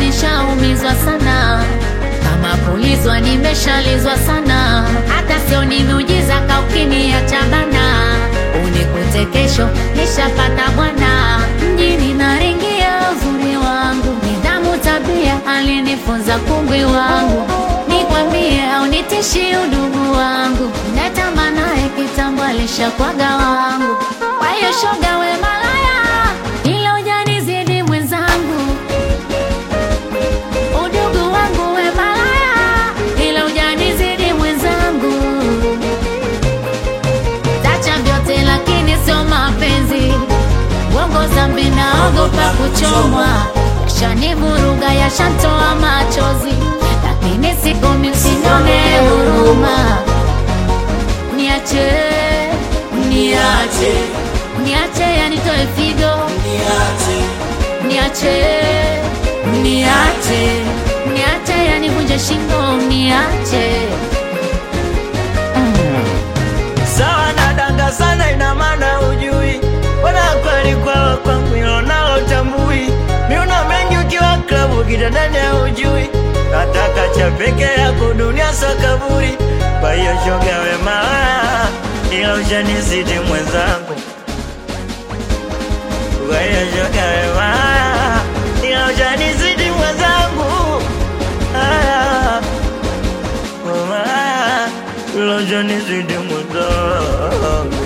nishaumizwa sana, kama kulizwa nimeshalizwa sana. Hata sio ni miujiza kaukiniacha bana, unikute kesho nishapata bwana. Mjini naringia uzuri wangu, nidhamu tabia alinifunza kungwi wangu. Nikwambie au nitishi udugu wangu, natamanaye kitambo alishakwaga wangu. Kwa hiyo shoga we malaya, ila hujanizidi mwenzangu. Udugu wangu we malaya, ila hujanizidi mwenzangu. Tacha vyote lakini sio mapenzi, uongo zambi naogopa kuchomwa. Yashanivuruga yashantoa machozi, lakini sikomi msinione huruma. Niache, niache, niache yanitoe figo. Niache, niache, niache yanivunje shingo. Niache. Sawa nadanga sana ina maana ujui, wana kweli kwa kwangu hilo nalo tambui. Miuna mengi ukiwa klabu kitandani ujui, nataka cha peke yako dunia sakaburi. Kwa hiyo shoga we malaya, ila hujanizidi mwenzangu. Kwa hiyo shoga we malaya, ila hujanizidi mwenzangu. Malaya, ila hujanizidi mwenzangu.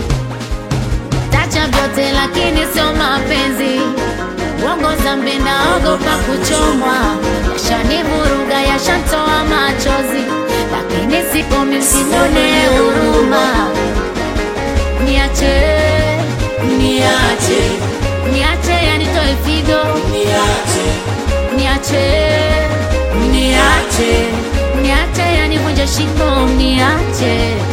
Tacha vyote lakini sio mapenzi, uongo zambi naogopa kuchomwa. Yashanivuruga yashantoa machozi, lakini sikomi msinione huruma. Niache, niache, niache yanitoe figo. Niache, niache, niache yanivunje shingo. Niache.